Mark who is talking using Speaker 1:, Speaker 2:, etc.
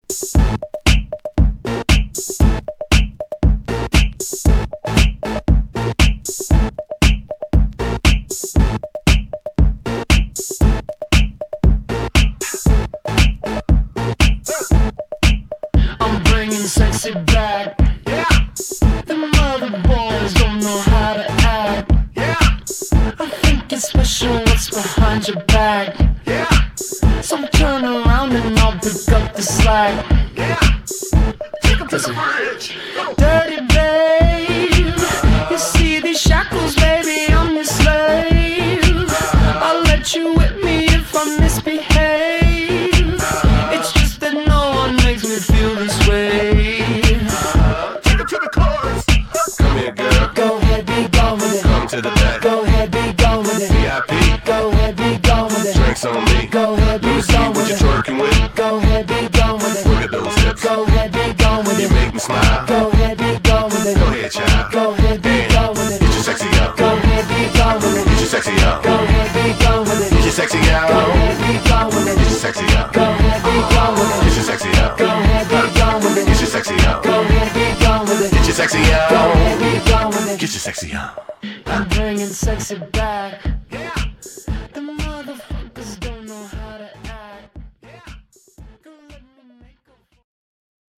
Speaker 1: I'm bringing sexy back. Yeah. The mother boys don't know how to act. Yeah. I think it's special what's behind your back. Yeah. So turn around and I'll pick up the slack. Yeah. Take 'em to the bridge. Dirty babe, you see these shackles, baby, I'm your slave. I'll let you whip me if I misbehave. It's just that no one makes me feel this way.
Speaker 2: Take it to the chorus. Come here, girl.
Speaker 1: Go ahead, be gone with it.
Speaker 2: Come to the back.
Speaker 1: Go ahead, be gone with it.
Speaker 2: VIP.
Speaker 1: Go ahead, be gone with it.
Speaker 2: Drinks on me.
Speaker 1: Go ahead, be
Speaker 2: Let me see
Speaker 1: gone
Speaker 2: what
Speaker 1: with
Speaker 2: you're
Speaker 1: it.
Speaker 2: twerking with.
Speaker 1: Go ahead, be gone with it.
Speaker 2: Look at those hips.
Speaker 1: Go ahead, be gone with
Speaker 2: You
Speaker 1: it.
Speaker 2: make me smile.
Speaker 1: Go ahead, be gone with it.
Speaker 2: Go ahead, child.
Speaker 1: Go ahead, be gone with it.
Speaker 2: Get your sexy out.
Speaker 1: Go ahead, be gone with it.
Speaker 2: Get your sexy out.
Speaker 1: Go ahead, be gone with it.
Speaker 2: Get your sexy out.
Speaker 1: Go ahead, be gone with it.
Speaker 2: Get your sexy out.
Speaker 1: Go ahead, be gone with it.
Speaker 2: Get your sexy out.
Speaker 1: Go ahead, be gone with it.
Speaker 2: Get your sexy out.
Speaker 1: Go ahead, be gone with it.
Speaker 2: Get your sexy out.
Speaker 1: Go ahead, be gone with it.
Speaker 2: Get your sexy out.
Speaker 1: I'm bringing sexy back.